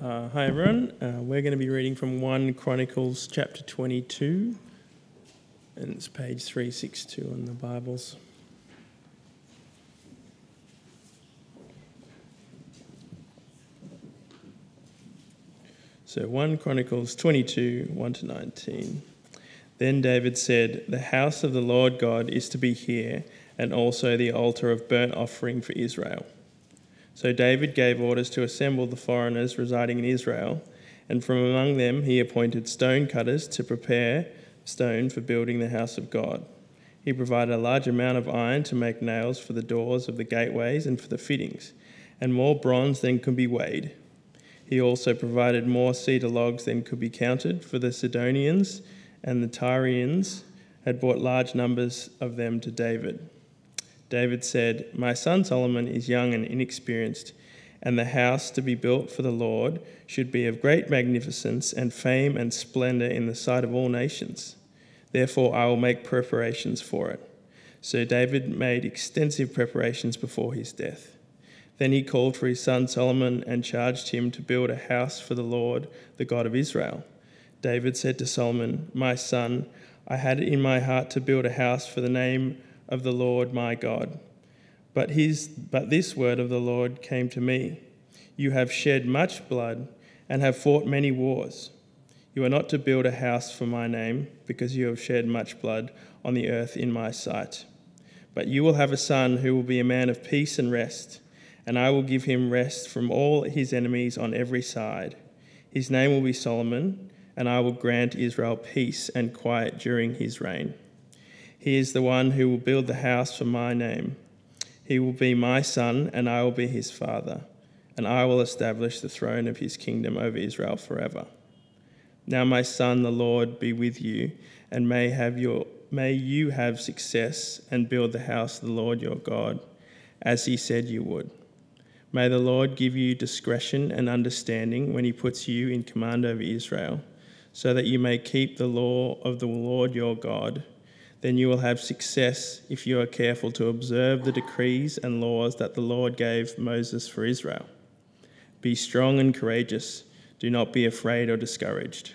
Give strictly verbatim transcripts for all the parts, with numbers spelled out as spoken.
Uh, hi everyone, uh, we're going to be reading from First Chronicles chapter twenty-two, and it's page three sixty-two in the Bibles. So First Chronicles twenty-two, one to nineteen. Then David said, "The house of the Lord God is to be here, and also the altar of burnt offering for Israel." So David gave orders to assemble the foreigners residing in Israel, and from among them he appointed stone cutters to prepare stone for building the house of God. He provided a large amount of iron to make nails for the doors of the gateways and for the fittings, and more bronze than could be weighed. He also provided more cedar logs than could be counted, for the Sidonians and the Tyrians had brought large numbers of them to David. David said, "My son Solomon is young and inexperienced, and the house to be built for the Lord should be of great magnificence and fame and splendor in the sight of all nations. Therefore I will make preparations for it." So David made extensive preparations before his death. Then he called for his son Solomon and charged him to build a house for the Lord, the God of Israel. David said to Solomon, "My son, I had it in my heart to build a house for the name of the Lord my God. But his, but this word of the Lord came to me. You have shed much blood and have fought many wars. You are not to build a house for my name, because you have shed much blood on the earth in my sight. But you will have a son who will be a man of peace and rest, and I will give him rest from all his enemies on every side. His name will be Solomon, and I will grant Israel peace and quiet during his reign. He is the one who will build the house for my name. He will be my son, and I will be his father, and I will establish the throne of his kingdom over Israel forever. Now, my son, the Lord be with you, and may have your may you have success and build the house of the Lord your God, as he said you would. May the Lord give you discretion and understanding when he puts you in command over Israel, so that you may keep the law of the Lord your God. Then you will have success if you are careful to observe the decrees and laws that the Lord gave Moses for Israel. Be strong and courageous. Do not be afraid or discouraged.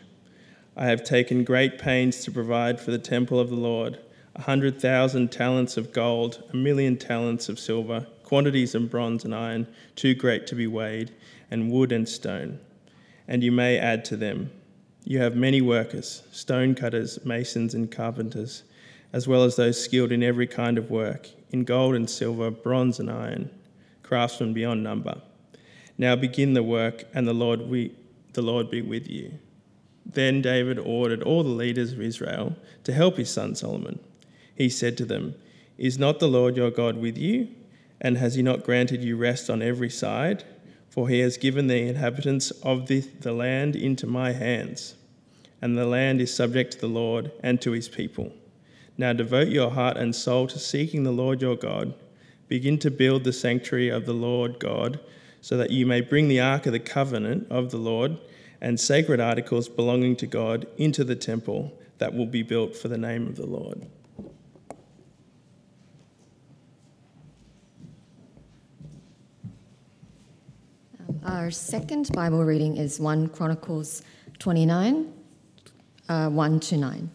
I have taken great pains to provide for the temple of the Lord, a hundred thousand talents of gold, a million talents of silver, quantities of bronze and iron, too great to be weighed, and wood and stone. And you may add to them. You have many workers, stone cutters, masons and carpenters, as well as those skilled in every kind of work, in gold and silver, bronze and iron, craftsmen beyond number. Now begin the work, and the Lord, we, the Lord be with you." Then David ordered all the leaders of Israel to help his son Solomon. He said to them, "Is not the Lord your God with you? And has he not granted you rest on every side? For he has given the inhabitants of the, the land into my hands, and the land is subject to the Lord and to his people. Now devote your heart and soul to seeking the Lord your God. Begin to build the sanctuary of the Lord God, so that you may bring the ark of the covenant of the Lord and sacred articles belonging to God into the temple that will be built for the name of the Lord." Our second Bible reading is First Chronicles twenty-nine, uh, one to nine.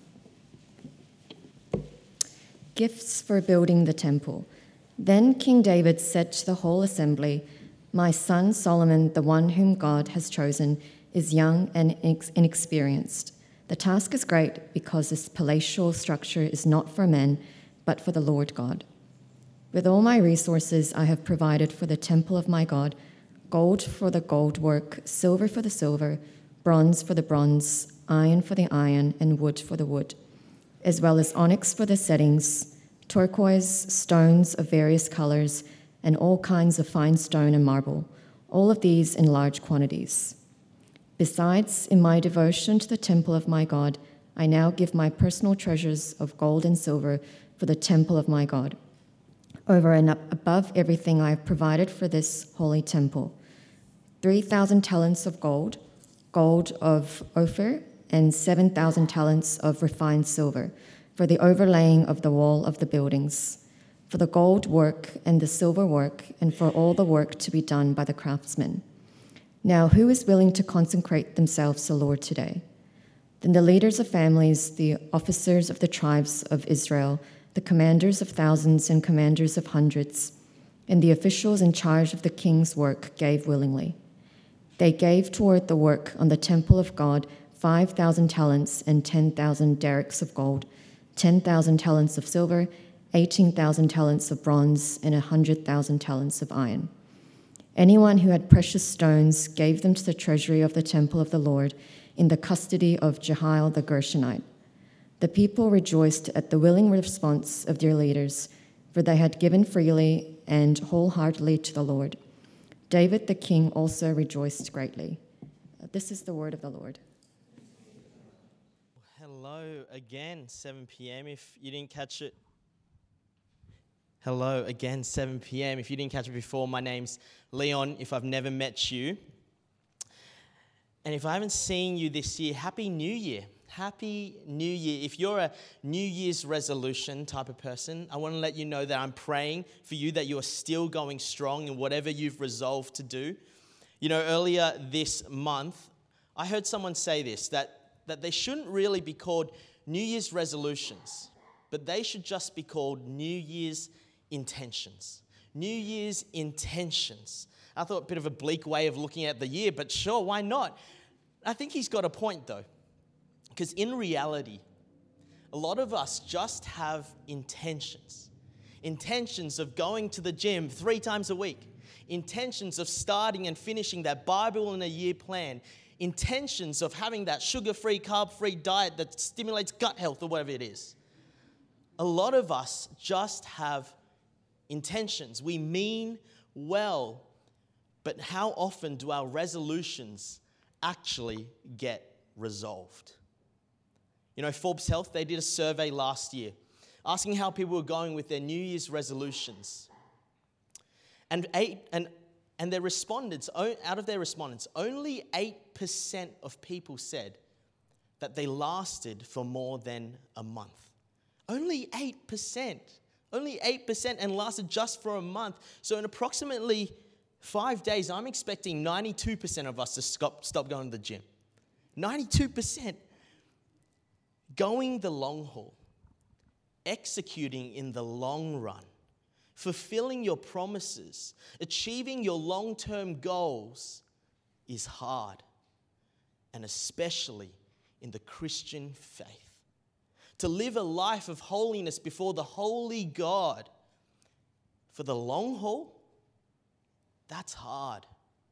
Gifts for building the temple. Then King David said to the whole assembly, "My son Solomon, the one whom God has chosen, is young and inexperienced. The task is great because this palatial structure is not for men, but for the Lord God. With all my resources I have provided for the temple of my God, gold for the gold work, silver for the silver, bronze for the bronze, iron for the iron, and wood for the wood, as well as onyx for the settings, turquoise, stones of various colors, and all kinds of fine stone and marble, all of these in large quantities. Besides, in my devotion to the temple of my God, I now give my personal treasures of gold and silver for the temple of my God, over and up above everything I have provided for this holy temple. Three thousand talents of gold, gold of Ophir, and seven thousand talents of refined silver, for the overlaying of the wall of the buildings, for the gold work and the silver work, and for all the work to be done by the craftsmen. Now, who is willing to consecrate themselves to the Lord today? Then the leaders of families, the officers of the tribes of Israel, the commanders of thousands and commanders of hundreds, and the officials in charge of the king's work gave willingly. They gave toward the work on the temple of God five thousand talents and ten thousand derricks of gold, ten thousand talents of silver, eighteen thousand talents of bronze, and one hundred thousand talents of iron. Anyone who had precious stones gave them to the treasury of the temple of the Lord in the custody of Jehiel the Gershonite. The people rejoiced at the willing response of their leaders, for they had given freely and wholeheartedly to the Lord. David the king also rejoiced greatly. This is the word of the Lord. Hello again, seven p.m. If you didn't catch it. Hello again, seven p.m. If you didn't catch it before, my name's Leon, if I've never met you. And if I haven't seen you this year, Happy New Year. Happy New Year. If you're a New Year's resolution type of person, I want to let you know that I'm praying for you that you are still going strong in whatever you've resolved to do. You know, earlier this month, I heard someone say this, that, that they shouldn't really be called New Year's resolutions, but they should just be called New Year's intentions. New Year's intentions. I thought a bit of a bleak way of looking at the year, but sure, why not? I think he's got a point though. Because in reality, a lot of us just have intentions. Intentions of going to the gym three times a week. Intentions of starting and finishing that Bible in a year plan. Intentions of having that sugar-free, carb-free diet that stimulates gut health or whatever it is. A lot of us just have intentions. We mean well, but how often do our resolutions actually get resolved? You know, Forbes Health, they did a survey last year asking how people were going with their New Year's resolutions. And eight and and their respondents, out of their respondents, only eight percent of people said that they lasted for more than a month. Only eight percent. Only eight percent and lasted just for a month. So in approximately five days, I'm expecting ninety-two percent of us to stop, stop going to the gym. ninety-two percent. Going the long haul, executing in the long run, fulfilling your promises, achieving your long-term goals is hard, and especially in the Christian faith. To live a life of holiness before the holy God for the long haul, that's hard.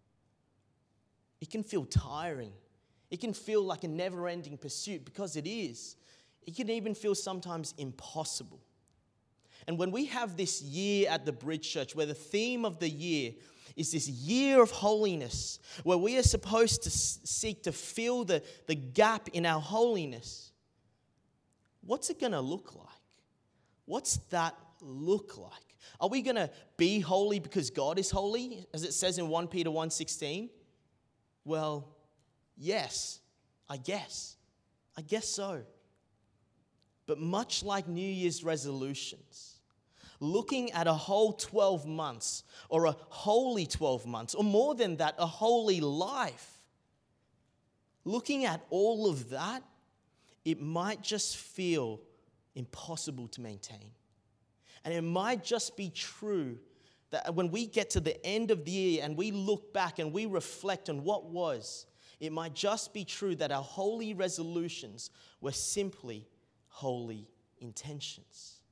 It can feel tiring. It can feel like a never-ending pursuit because it is. It can even feel sometimes impossible. And when we have this year at the Bridge Church, where the theme of the year is this year of holiness, where we are supposed to seek to fill the, the gap in our holiness, what's it going to look like? What's that look like? Are we going to be holy because God is holy, as it says in First Peter one sixteen? Well, yes, I guess. I guess so. But much like New Year's resolutions, looking at a whole twelve months or a holy twelve months, or more than that, a holy life, looking at all of that, it might just feel impossible to maintain. And it might just be true that when we get to the end of the year and we look back and we reflect on what was, it might just be true that our holy resolutions were simply holy intentions.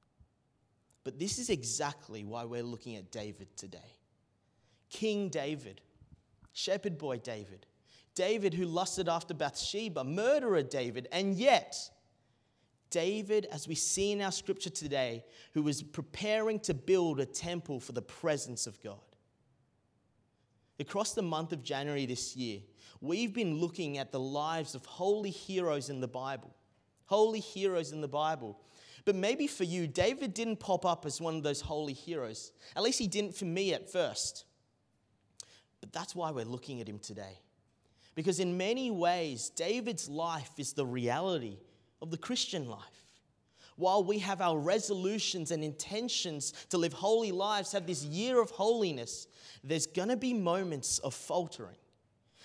But this is exactly why we're looking at David today. King David, shepherd boy David, David who lusted after Bathsheba, murderer David, and yet David, as we see in our scripture today, who was preparing to build a temple for the presence of God. Across the month of January this year, we've been looking at the lives of holy heroes in the Bible. Holy heroes in the Bible. But maybe for you, David didn't pop up as one of those holy heroes. At least he didn't for me at first. But that's why we're looking at him today. Because in many ways, David's life is the reality of the Christian life. While we have our resolutions and intentions to live holy lives, have this year of holiness, there's going to be moments of faltering.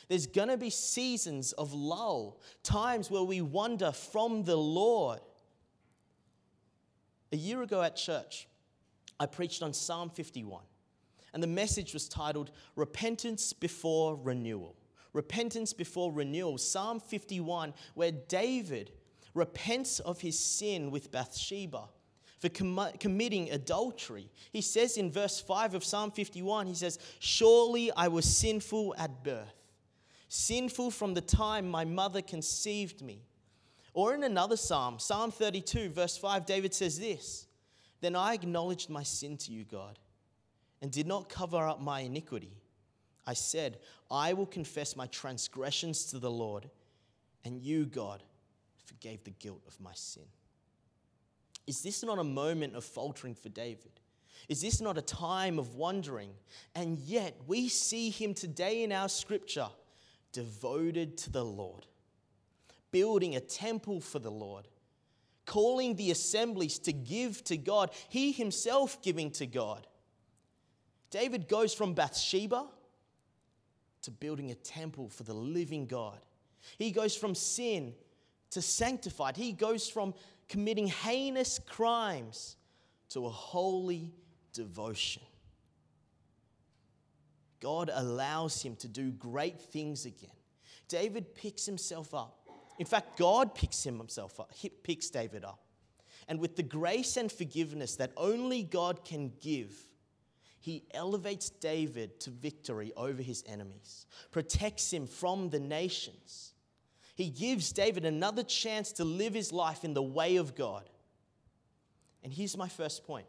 There's going to be seasons of lull, times where we wander from the Lord. A year ago at church, I preached on Psalm fifty-one, and the message was titled, Repentance Before Renewal. Repentance before renewal. Psalm fifty-one, where David repents of his sin with Bathsheba for com- committing adultery. He says in verse five of Psalm fifty-one, he says, surely I was sinful at birth, sinful from the time my mother conceived me. Or in another psalm, Psalm thirty-two, verse five, David says this, then I acknowledged my sin to you, God, and did not cover up my iniquity. I said, I will confess my transgressions to the Lord, and you, God, forgave the guilt of my sin. Is this not a moment of faltering for David? Is this not a time of wandering? And yet we see him today in our scripture devoted to the Lord, building a temple for the Lord, calling the assemblies to give to God, he himself giving to God. David goes from Bathsheba to building a temple for the living God. He goes from sin to sanctified. He goes from committing heinous crimes to a holy devotion. God allows him to do great things again. David picks himself up. In fact, God picks himself up, he picks David up. And with the grace and forgiveness that only God can give, he elevates David to victory over his enemies, protects him from the nations. He gives David another chance to live his life in the way of God. And here's my first point.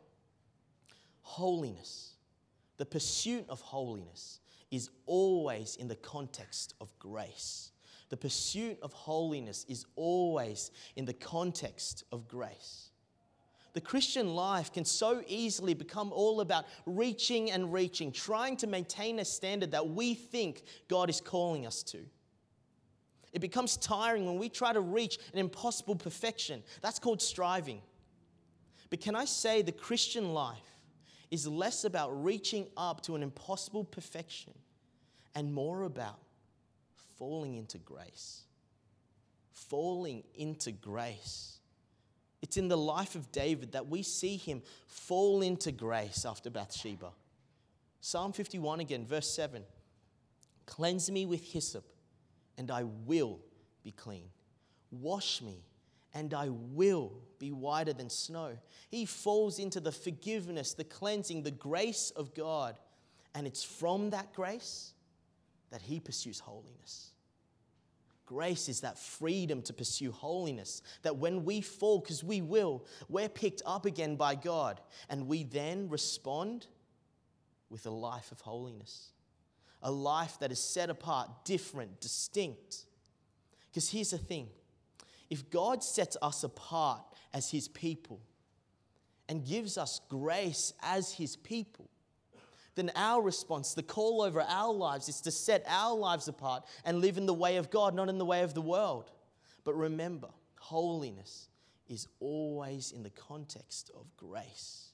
Holiness, the pursuit of holiness, is always in the context of grace. The pursuit of holiness is always in the context of grace. The Christian life can so easily become all about reaching and reaching, trying to maintain a standard that we think God is calling us to. It becomes tiring when we try to reach an impossible perfection. That's called striving. But can I say the Christian life is less about reaching up to an impossible perfection and more about falling into grace. Falling into grace. It's in the life of David that we see him fall into grace after Bathsheba. Psalm fifty-one again, verse seven. Cleanse me with hyssop, and I will be clean. Wash me, and I will be whiter than snow. He falls into the forgiveness, the cleansing, the grace of God. And it's from that grace that he pursues holiness. Grace is that freedom to pursue holiness, that when we fall, because we will, we're picked up again by God, and we then respond with a life of holiness, a life that is set apart, different, distinct. Because here's the thing, if God sets us apart as his people and gives us grace as his people, then our response, the call over our lives, is to set our lives apart and live in the way of God, not in the way of the world. But remember, holiness is always in the context of grace.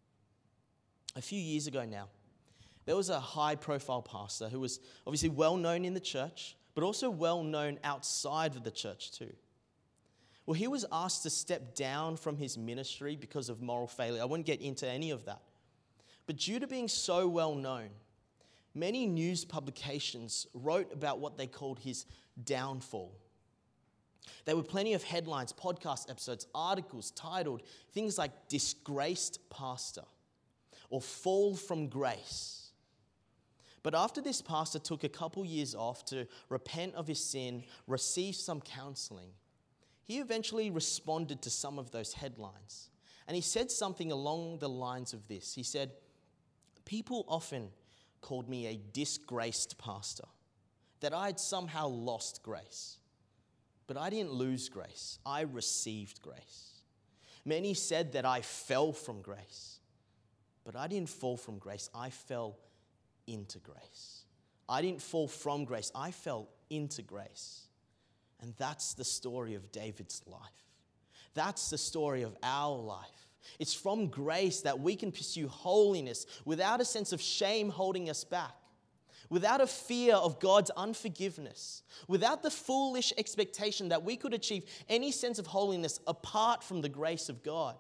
A few years ago now, there was a high-profile pastor who was obviously well-known in the church, but also well-known outside of the church too. Well, he was asked to step down from his ministry because of moral failure. I won't get into any of that. But due to being so well known, many news publications wrote about what they called his downfall. There were plenty of headlines, podcast episodes, articles titled things like Disgraced Pastor or Fall from Grace. But after this pastor took a couple years off to repent of his sin, receive some counseling, he eventually responded to some of those headlines. And he said something along the lines of this. He said, people often called me a disgraced pastor, that I had somehow lost grace. But I didn't lose grace. I received grace. Many said that I fell from grace. But I didn't fall from grace. I fell into grace. I didn't fall from grace. I fell into grace. And that's the story of David's life. That's the story of our life. It's from grace that we can pursue holiness without a sense of shame holding us back. without a fear of God's unforgiveness, without the foolish expectation that we could achieve any sense of holiness apart from the grace of God.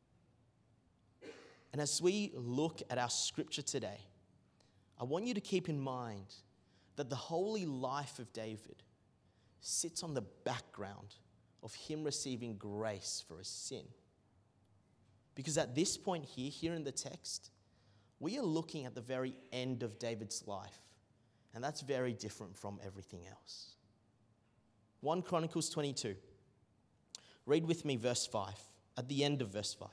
And as we look at our scripture today, I want you to keep in mind that the holy life of David sits on the background of him receiving grace for his sin. Because at this point here, here in the text, we are looking at the very end of David's life. And that's very different from everything else. First Chronicles twenty-two. Read with me verse five, at the end of verse five.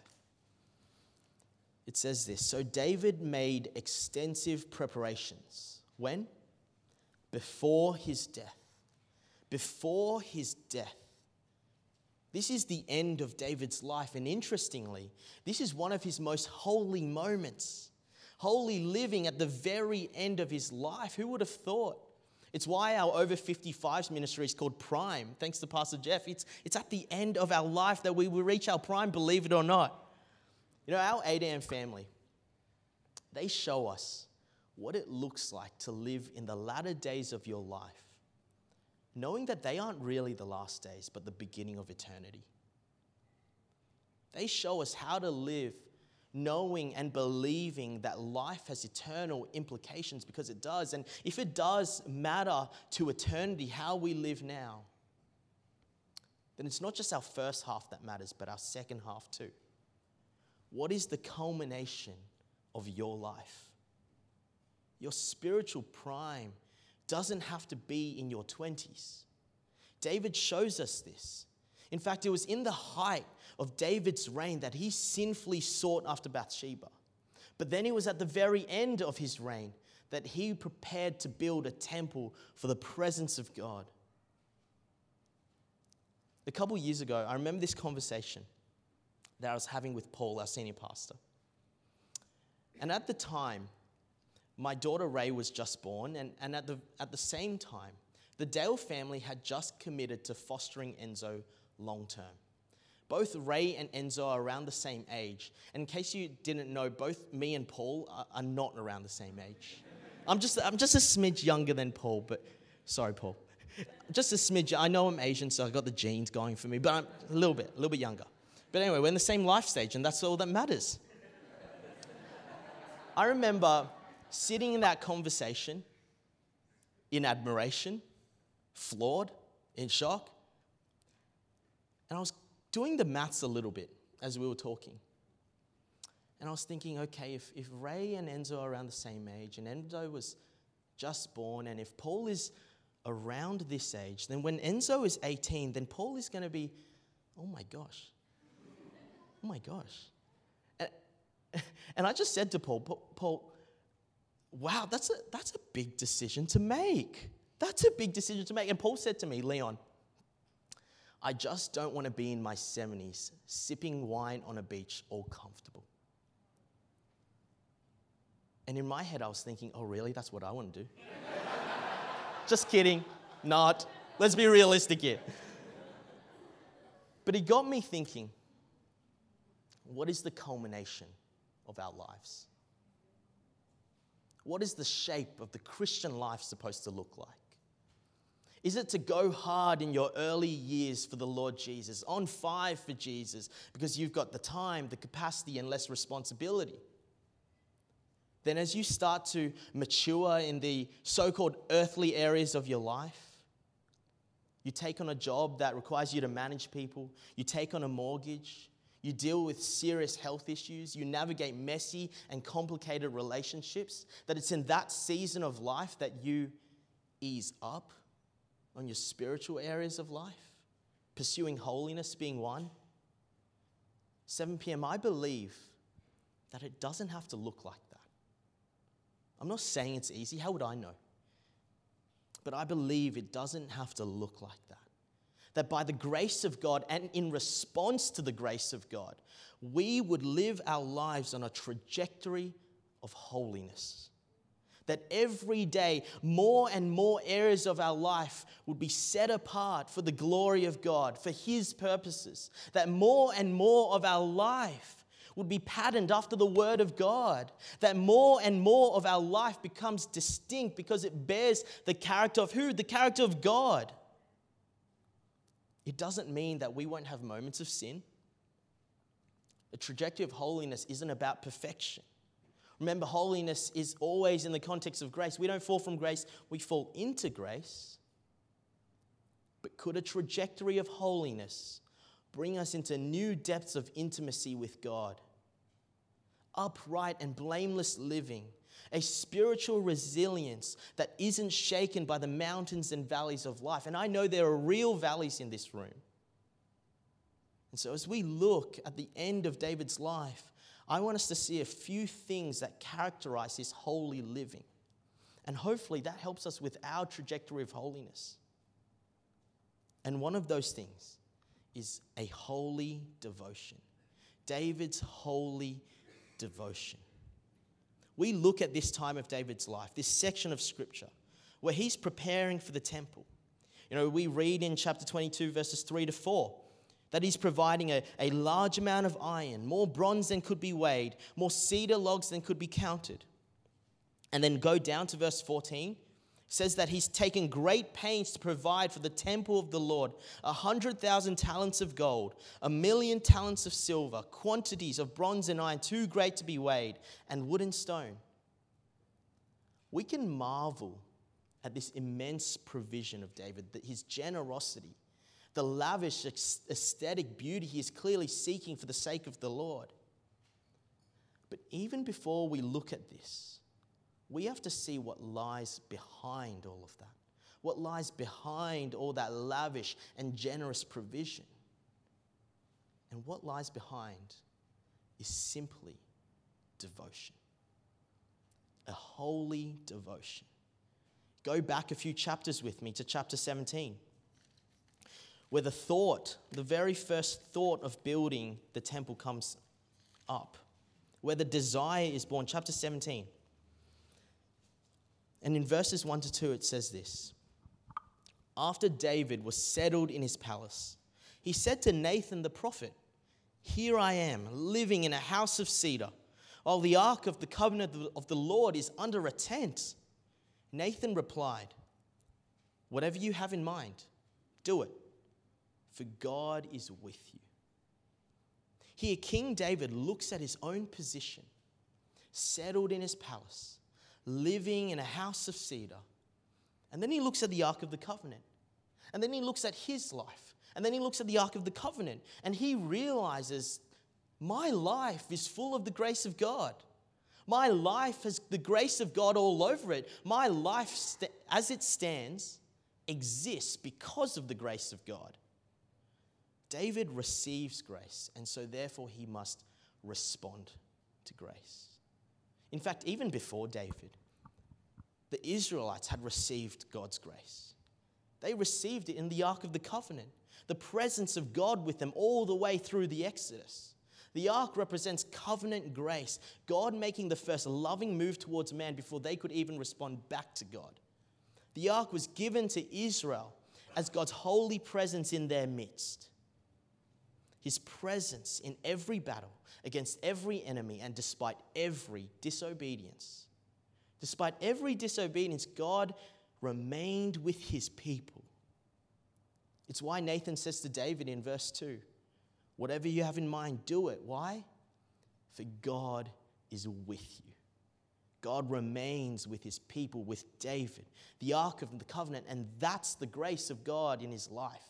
It says this, "So David made extensive preparations." When? Before his death. Before his death. This is the end of David's life. And interestingly, this is one of his most holy moments. Holy living at the very end of his life. Who would have thought? It's why our over fifty-fives ministry is called Prime. Thanks to Pastor Jeff. It's, it's at the end of our life that we will reach our prime, believe it or not. You know, our eight a.m. family, they show us what it looks like to live in the latter days of your life, knowing that they aren't really the last days, but the beginning of eternity. They show us how to live knowing and believing that life has eternal implications, because it does. And if it does matter to eternity how we live now, then it's not just our first half that matters, but our second half too. What is the culmination of your life? Your spiritual prime doesn't have to be in your twenties. David shows us this. In fact, it was in the height of David's reign that he sinfully sought after Bathsheba. But then it was at the very end of his reign that he prepared to build a temple for the presence of God. A couple years ago, I remember this conversation that I was having with Paul, our senior pastor. And at the time, my daughter Ray was just born, and, and at the at the same time, the Dale family had just committed to fostering Enzo long term. Both Ray and Enzo are around the same age. And in case you didn't know, both me and Paul are, are not around the same age. I'm just I'm just a smidge younger than Paul, but sorry, Paul. Just a smidge. I know I'm Asian, so I got the genes going for me, but I'm a little bit, a little bit younger. But anyway, we're in the same life stage, and that's all that matters. I remember sitting in that conversation in admiration, floored, in shock. And I was doing the maths a little bit as we were talking. And I was thinking, okay, if, if Ray and Enzo are around the same age, and Enzo was just born, and if Paul is around this age, then when Enzo is eighteen, then Paul is going to be, oh my gosh. Oh my gosh. And, and I just said to Paul, Paul, wow, that's a, that's a big decision to make. That's a big decision to make. And Paul said to me, Leon, I just don't want to be in my seventies sipping wine on a beach all comfortable. And in my head, I was thinking, oh, really? That's what I want to do. Just kidding. Not. Let's be realistic here. But it got me thinking, what is the culmination of our lives? What is the shape of the Christian life supposed to look like? Is it to go hard in your early years for the Lord Jesus, on fire for Jesus, because you've got the time, the capacity, and less responsibility? Then as you start to mature in the so-called earthly areas of your life, you take on a job that requires you to manage people, you take on a mortgage, you deal with serious health issues, you navigate messy and complicated relationships, that it's in that season of life that you ease up on your spiritual areas of life, pursuing holiness being one. seven p.m., I believe that it doesn't have to look like that. I'm not saying it's easy. How would I know? But I believe it doesn't have to look like that. That by the grace of God and in response to the grace of God, we would live our lives on a trajectory of holiness. That every day, more and more areas of our life would be set apart for the glory of God, for His purposes. That more and more of our life would be patterned after the Word of God, that more and more of our life becomes distinct because it bears the character of who? The character of God. It doesn't mean that we won't have moments of sin. The trajectory of holiness isn't about perfection. Remember, holiness is always in the context of grace. We don't fall from grace, we fall into grace. But could a trajectory of holiness bring us into new depths of intimacy with God? Upright and blameless living, a spiritual resilience that isn't shaken by the mountains and valleys of life. And I know there are real valleys in this room. And so as we look at the end of David's life, I want us to see a few things that characterize his holy living. And hopefully that helps us with our trajectory of holiness. And one of those things is a holy devotion. David's holy devotion. We look at this time of David's life, this section of scripture, where he's preparing for the temple. You know, we read in chapter twenty-two, verses three to four, that he's providing a, a large amount of iron, more bronze than could be weighed, more cedar logs than could be counted. And then go down to verse fourteen. Says that he's taken great pains to provide for the temple of the Lord a hundred thousand talents of gold, a million talents of silver, quantities of bronze and iron too great to be weighed, and wood and stone. We can marvel at this immense provision of David, that his generosity, the lavish aesthetic beauty he is clearly seeking for the sake of the Lord. But even before we look at this, we have to see what lies behind all of that. What lies behind all that lavish and generous provision. And what lies behind is simply devotion. A holy devotion. Go back a few chapters with me to chapter seventeen, where the thought, the very first thought of building the temple comes up, where the desire is born. Chapter seventeen. And in verses one to two, it says this. After David was settled in his palace, he said to Nathan the prophet, "Here I am, living in a house of cedar, while the ark of the covenant of the Lord is under a tent." Nathan replied, "Whatever you have in mind, do it, for God is with you." Here, King David looks at his own position, settled in his palace, living in a house of cedar. And then he looks at the Ark of the Covenant. And then he looks at his life. And then he looks at the Ark of the Covenant. And he realizes, my life is full of the grace of God. My life has the grace of God all over it. My life, st- as it stands, exists because of the grace of God. David receives grace, and so therefore he must respond to grace. In fact, even before David, the Israelites had received God's grace. They received it in the Ark of the Covenant, the presence of God with them all the way through the Exodus. The Ark represents covenant grace, God making the first loving move towards man before they could even respond back to God. The Ark was given to Israel as God's holy presence in their midst. His presence in every battle, against every enemy, and despite every disobedience. Despite every disobedience, God remained with his people. It's why Nathan says to David in verse two, "Whatever you have in mind, do it." Why? For God is with you. God remains with his people, with David, the Ark of the Covenant, and that's the grace of God in his life.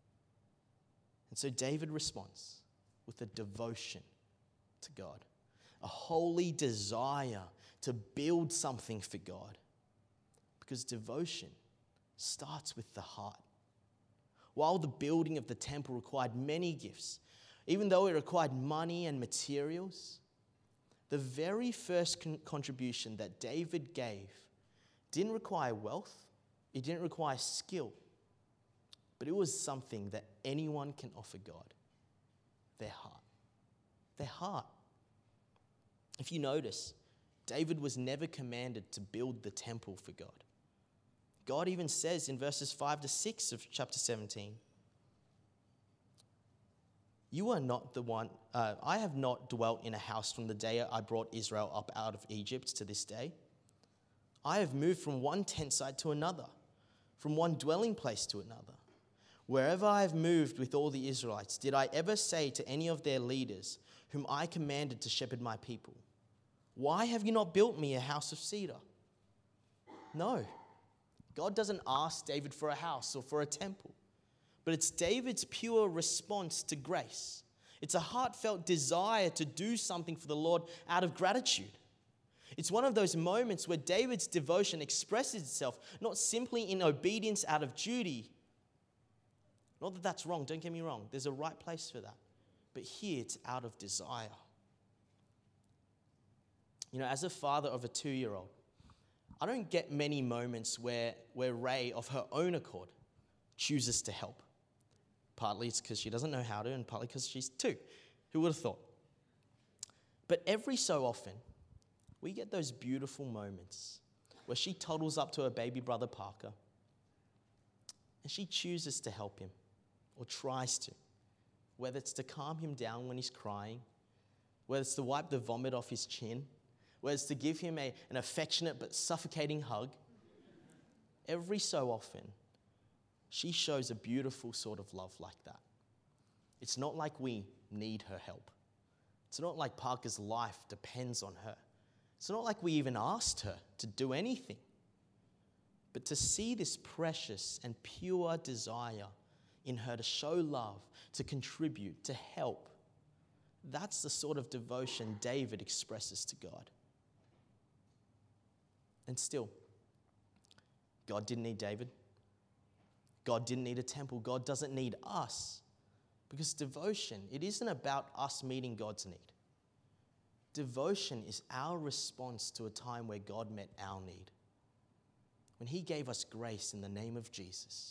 And so David responds with a devotion to God, a holy desire to build something for God, because devotion starts with the heart. While the building of the temple required many gifts, even though it required money and materials, the very first con- contribution that David gave didn't require wealth, it didn't require skill, but it was something that anyone can offer God: their heart. Their heart. If you notice, David was never commanded to build the temple for God. God even says in verses five to six of chapter seventeen, You are not the one, uh, I have not dwelt in a house from the day I brought Israel up out of Egypt to this day. I have moved from one tent site to another, from one dwelling place to another. Wherever I have moved with all the Israelites, did I ever say to any of their leaders, whom I commanded to shepherd my people, why have you not built me a house of cedar? No. God doesn't ask David for a house or for a temple, but it's David's pure response to grace. It's a heartfelt desire to do something for the Lord out of gratitude. It's one of those moments where David's devotion expresses itself not simply in obedience out of duty. Not that that's wrong, don't get me wrong. There's a right place for that. But here it's out of desire. You know, as a father of a two-year-old, I don't get many moments where, where Ray, of her own accord, chooses to help. Partly it's because she doesn't know how to, and partly because she's two. Who would have thought? But every so often, we get those beautiful moments where she toddles up to her baby brother Parker and she chooses to help him, or tries to. Whether it's to calm him down when he's crying, whether it's to wipe the vomit off his chin, whether it's to give him a, an affectionate but suffocating hug. Every so often, she shows a beautiful sort of love like that. It's not like we need her help. It's not like Parker's life depends on her. It's not like we even asked her to do anything. But to see this precious and pure desire in her to show love, to contribute, to help, that's the sort of devotion David expresses to God. And still, God didn't need David. God didn't need a temple. God doesn't need us. Because devotion, it isn't about us meeting God's need. Devotion is our response to a time where God met our need. When he gave us grace in the name of Jesus.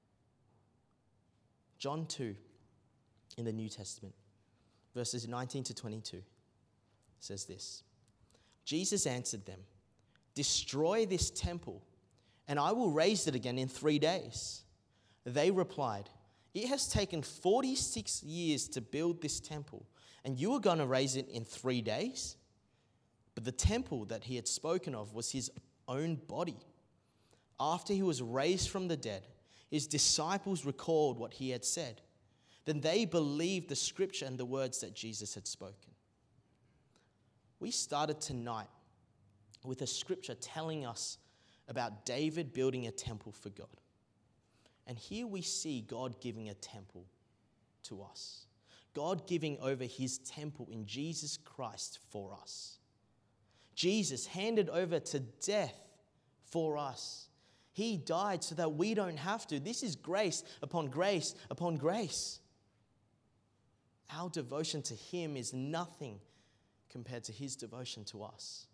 John two in the New Testament, verses nineteen to twenty-two, says this. Jesus answered them, "Destroy this temple, and I will raise it again in three days." They replied, "It has taken forty-six years to build this temple, and you are going to raise it in three days? But the temple that he had spoken of was his own body. After he was raised from the dead, his disciples recalled what he had said. Then they believed the scripture and the words that Jesus had spoken. We started tonight with a scripture telling us about David building a temple for God. And here we see God giving a temple to us. God giving over his temple in Jesus Christ for us. Jesus handed over to death for us. He died so that we don't have to. This is grace upon grace upon grace. Our devotion to him is nothing compared to his devotion to us.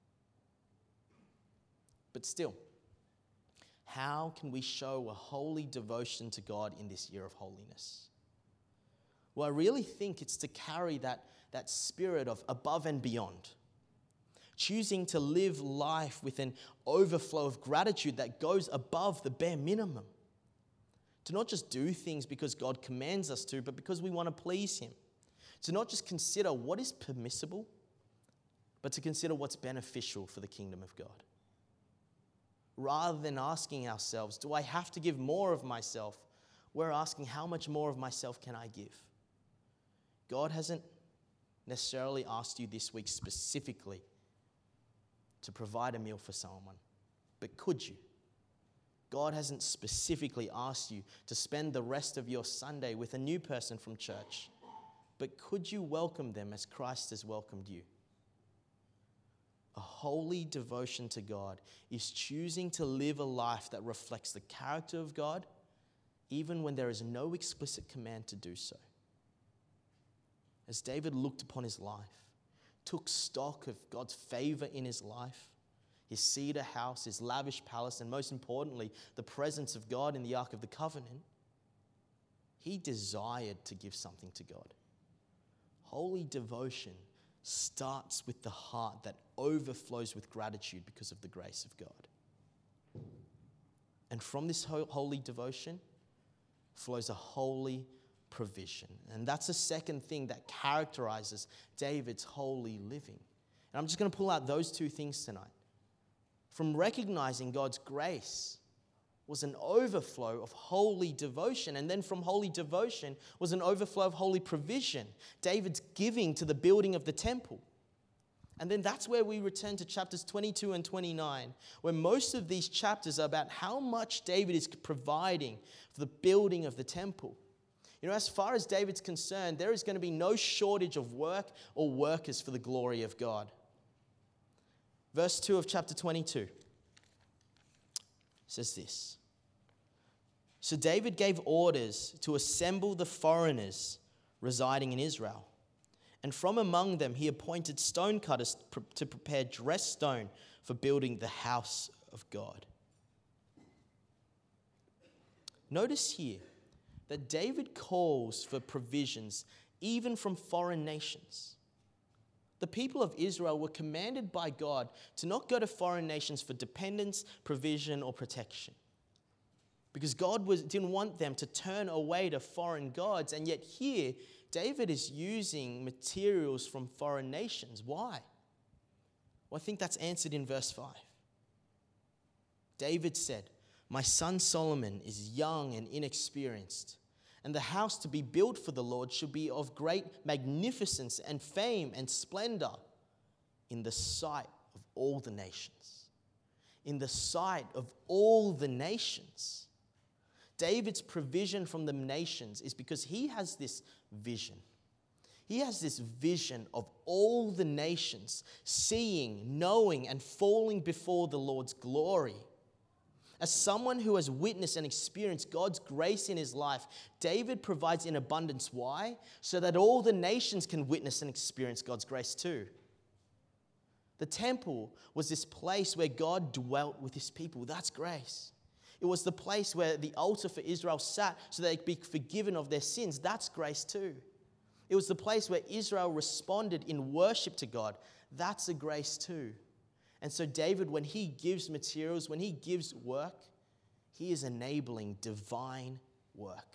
But still, how can we show a holy devotion to God in this year of holiness? Well, I really think it's to carry that, that spirit of above and beyond. Choosing to live life with an overflow of gratitude that goes above the bare minimum. To not just do things because God commands us to, but because we want to please him. To not just consider what is permissible, but to consider what's beneficial for the kingdom of God. Rather than asking ourselves, do I have to give more of myself? We're asking, how much more of myself can I give? God hasn't necessarily asked you this week specifically to provide a meal for someone, but could you? God hasn't specifically asked you to spend the rest of your Sunday with a new person from church, but could you welcome them as Christ has welcomed you? A holy devotion to God is choosing to live a life that reflects the character of God, even when there is no explicit command to do so. As David looked upon his life, took stock of God's favor in his life, his cedar house, his lavish palace, and most importantly, the presence of God in the Ark of the Covenant, he desired to give something to God. Holy devotion starts with the heart that overflows with gratitude because of the grace of God. And from this holy devotion flows a holy, provision. And that's the second thing that characterizes David's holy living. And I'm just going to pull out those two things tonight. From recognizing God's grace was an overflow of holy devotion. And then from holy devotion was an overflow of holy provision. David's giving to the building of the temple. And then that's where we return to chapters twenty-two and twenty-nine, where most of these chapters are about how much David is providing for the building of the temple. You know, as far as David's concerned, there is going to be no shortage of work or workers for the glory of God. Verse two of chapter twenty-two says this. So David gave orders to assemble the foreigners residing in Israel. And from among them he appointed stonecutters to prepare dressed stone for building the house of God. Notice here that David calls for provisions even from foreign nations. The people of Israel were commanded by God to not go to foreign nations for dependence, provision, or protection. Because God was, didn't want them to turn away to foreign gods. And yet here, David is using materials from foreign nations. Why? Well, I think that's answered in verse five. David said, "My son Solomon is young and inexperienced, and the house to be built for the Lord should be of great magnificence and fame and splendor in the sight of all the nations." In the sight of all the nations. David's provision from the nations is because he has this vision. He has this vision of all the nations seeing, knowing, and falling before the Lord's glory. As someone who has witnessed and experienced God's grace in his life, David provides in abundance. Why? So that all the nations can witness and experience God's grace too. The temple was this place where God dwelt with his people. That's grace. It was the place where the altar for Israel sat so they could be forgiven of their sins. That's grace too. It was the place where Israel responded in worship to God. That's a grace too. And so David, when he gives materials, when he gives work, he is enabling divine work.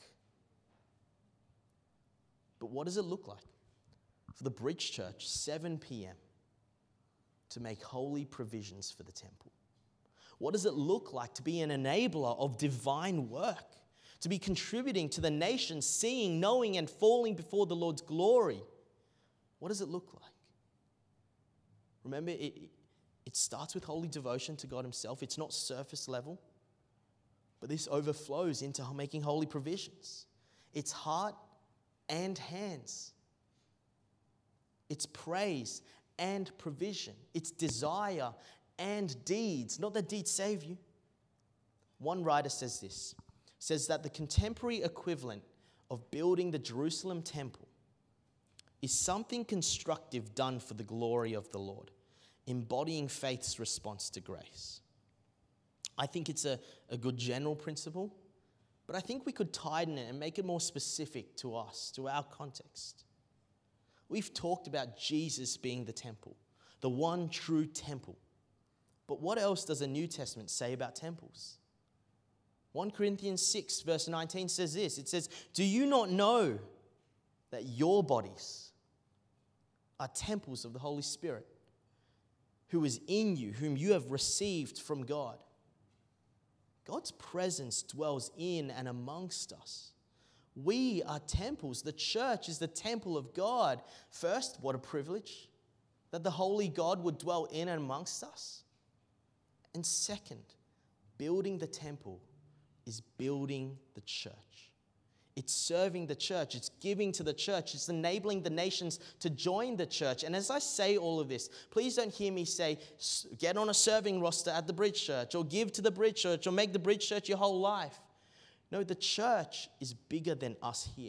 But what does it look like for the Bridge Church, seven p.m., to make holy provisions for the temple? What does it look like to be an enabler of divine work? To be contributing to the nation, seeing, knowing, and falling before the Lord's glory? What does it look like? Remember, it, it starts with holy devotion to God himself. It's not surface level. But this overflows into making holy provisions. It's heart and hands. It's praise and provision. It's desire and deeds. Not that deeds save you. One writer says this, says that the contemporary equivalent of building the Jerusalem temple is something constructive done for the glory of the Lord, embodying faith's response to grace. I think it's a, a good general principle, but I think we could tighten it and make it more specific to us, to our context. We've talked about Jesus being the temple, the one true temple. But what else does the New Testament say about temples? First Corinthians six verse nineteen says this. It says, "Do you not know that your bodies are temples of the Holy Spirit, who is in you, whom you have received from God?" God's presence dwells in and amongst us. We are temples. The church is the temple of God. First, what a privilege that the holy God would dwell in and amongst us. And second, building the temple is building the church. It's serving the church. It's giving to the church. It's enabling the nations to join the church. And as I say all of this, please don't hear me say, get on a serving roster at the Bridge Church, or give to the Bridge Church, or make the Bridge Church your whole life. No, the church is bigger than us here.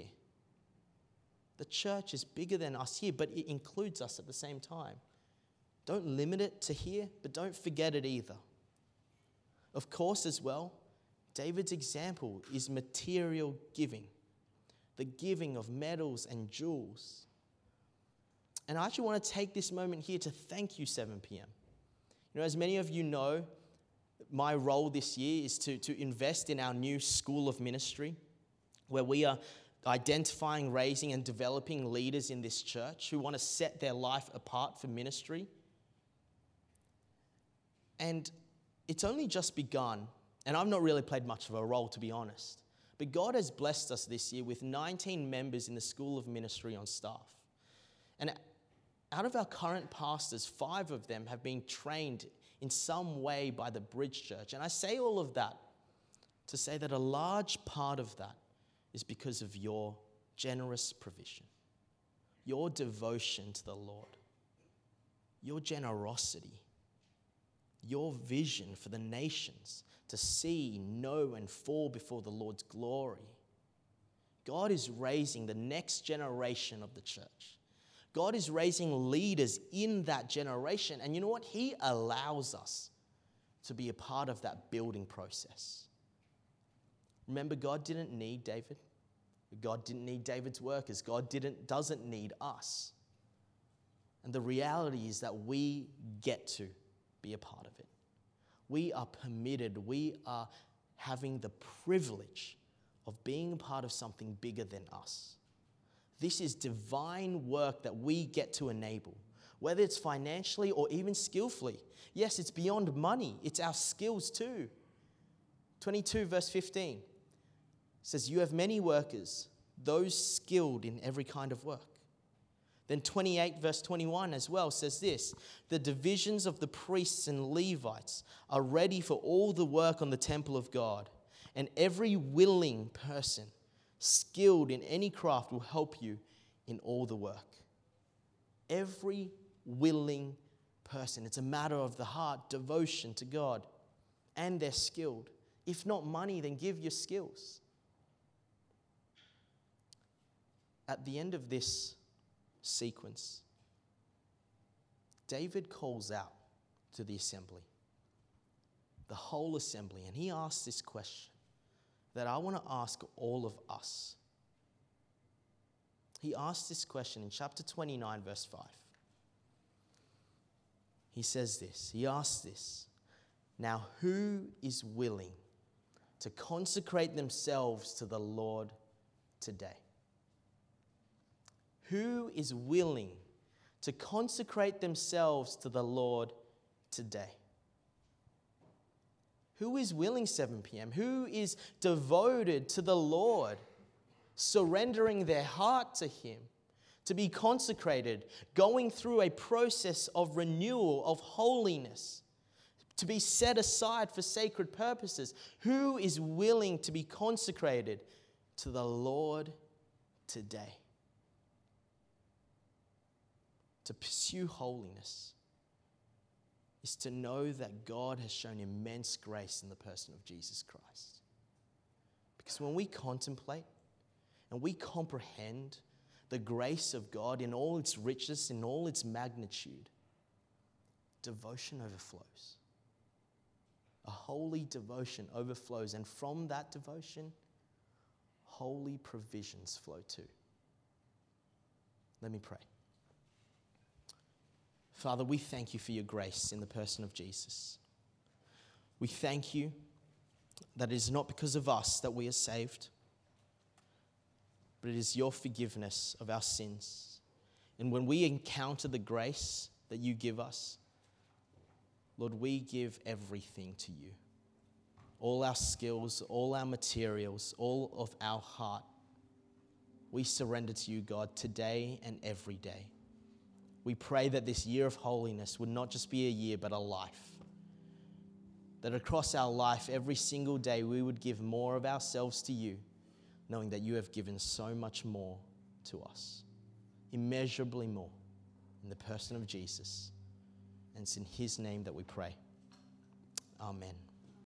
The church is bigger than us here, but it includes us at the same time. Don't limit it to here, but don't forget it either. Of course, as well, David's example is material giving, the giving of metals and jewels. And I actually want to take this moment here to thank you, seven p.m. You know, as many of you know, my role this year is to, to invest in our new School of Ministry, where we are identifying, raising, and developing leaders in this church who want to set their life apart for ministry. And it's only just begun, and I've not really played much of a role, to be honest. But God has blessed us this year with nineteen members in the School of Ministry on staff. And out of our current pastors, five of them have been trained in some way by the Bridge Church. And I say all of that to say that a large part of that is because of your generous provision, your devotion to the Lord, your generosity, your vision for the nations to see, know, and fall before the Lord's glory. God is raising the next generation of the church. God is raising leaders in that generation. And you know what? He allows us to be a part of that building process. Remember, God didn't need David. God didn't need David's workers. God didn't, doesn't need us. And the reality is that we get to be a part of it. We are permitted, we are having the privilege of being a part of something bigger than us. This is divine work that we get to enable, whether it's financially or even skillfully. Yes, it's beyond money. It's our skills too. twenty-two verse fifteen says, you have many workers, those skilled in every kind of work. Then twenty-eight verse twenty-one as well says this, the divisions of the priests and Levites are ready for all the work on the temple of God, and every willing person skilled in any craft will help you in all the work. Every willing person. It's a matter of the heart, devotion to God, and they're skilled. If not money, then give your skills. At the end of this sequence, David calls out to the assembly, the whole assembly, and he asks this question that I want to ask all of us. He asks this question in chapter twenty-nine, verse five. He says this, he asks this, now who is willing to consecrate themselves to the Lord today? Who is willing to consecrate themselves to the Lord today? Who is willing, seven p.m.? Who is devoted to the Lord, surrendering their heart to Him, to be consecrated, going through a process of renewal, of holiness, to be set aside for sacred purposes? Who is willing to be consecrated to the Lord today? To pursue holiness is to know that God has shown immense grace in the person of Jesus Christ. Because when we contemplate and we comprehend the grace of God in all its richness, in all its magnitude, devotion overflows. A holy devotion overflows, and from that devotion, holy provisions flow too. Let me pray. Father, we thank you for your grace in the person of Jesus. We thank you that it is not because of us that we are saved, but it is your forgiveness of our sins. And when we encounter the grace that you give us, Lord, we give everything to you. All our skills, all our materials, all of our heart, we surrender to you, God, today and every day. We pray that this year of holiness would not just be a year, but a life. That across our life, every single day, we would give more of ourselves to you, knowing that you have given so much more to us, immeasurably more, in the person of Jesus. And it's in his name that we pray. Amen.